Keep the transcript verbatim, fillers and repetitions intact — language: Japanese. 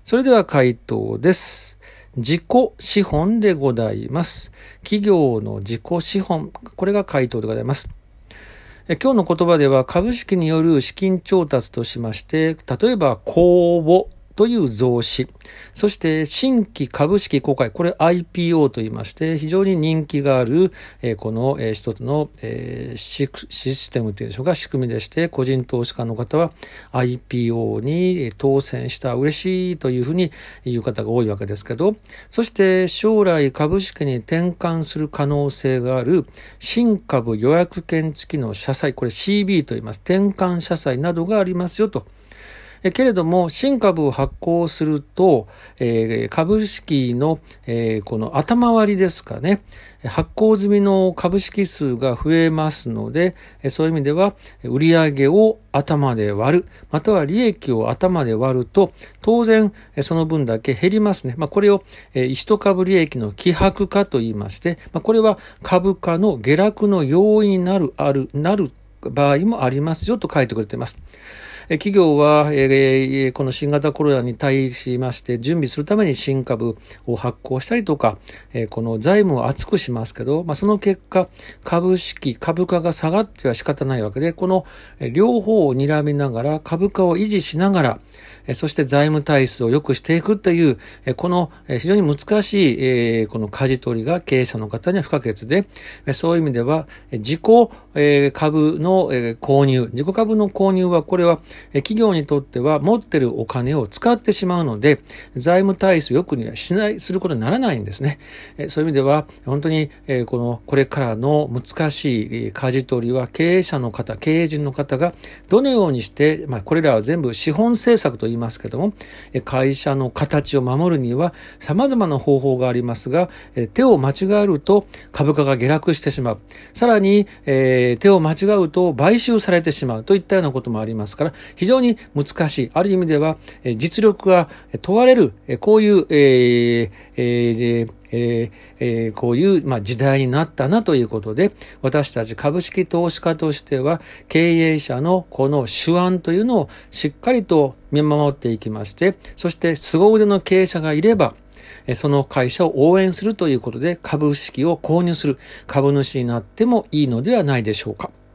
それでは回答です。自己資本でございます。企業の自己資本、これが回答でございます。今日の言葉では株式による資金調達としまして、例えば公募という増資、そして新規株式公開、これ アイピーオー と言いまして、非常に人気がある、えー、この、えー、一つの、えー、シ, システムというでしょうか、仕組みでして、個人投資家の方は アイピーオー に当選した嬉しいというふうに言う方が多いわけですけど、そして将来株式に転換する可能性がある新株予約権付きの社債、これ シービー と言います。転換社債などがありますよと。けれども、新株を発行すると、えー、株式の、えー、この頭割りですかね、発行済みの株式数が増えますので、そういう意味では、売上を頭で割る、または利益を頭で割ると、当然、その分だけ減りますね。まあ、これを、一株利益の希薄化と言いまして、まあ、これは株価の下落の要因になる、ある、なる場合もありますよと書いてくれています。企業は、えー、この新型コロナに対しまして準備するために新株を発行したりとか、えー、この財務を厚くしますけど、まあ、その結果株式株価が下がっては仕方ないわけで、この両方を睨みながら株価を維持しながら、そして財務体質を良くしていくという、この非常に難しいこの舵取りが経営者の方には不可欠で、そういう意味では自己株の購入、自己株の購入はこれは企業にとっては持っているお金を使ってしまうので、財務体質を良くにはしない、することにならないんですね。そういう意味では本当にこのこれからの難しい舵取りは経営者の方、経営陣の方がどのようにして、まあ、これらは全部資本政策と言いますけども、会社の形を守るには様々な方法がありますが、手を間違えると株価が下落してしまう。さらに、えー、手を間違うと買収されてしまうといったようなこともありますから、非常に難しい。ある意味では実力が問われる、こういう、えーえーえーえー、こういう、まあ、時代になったなということで、私たち株式投資家としては経営者のこの手腕というのをしっかりと見守っていきまして、そして凄腕の経営者がいればその会社を応援するということで株式を購入する株主になってもいいのではないでしょうか。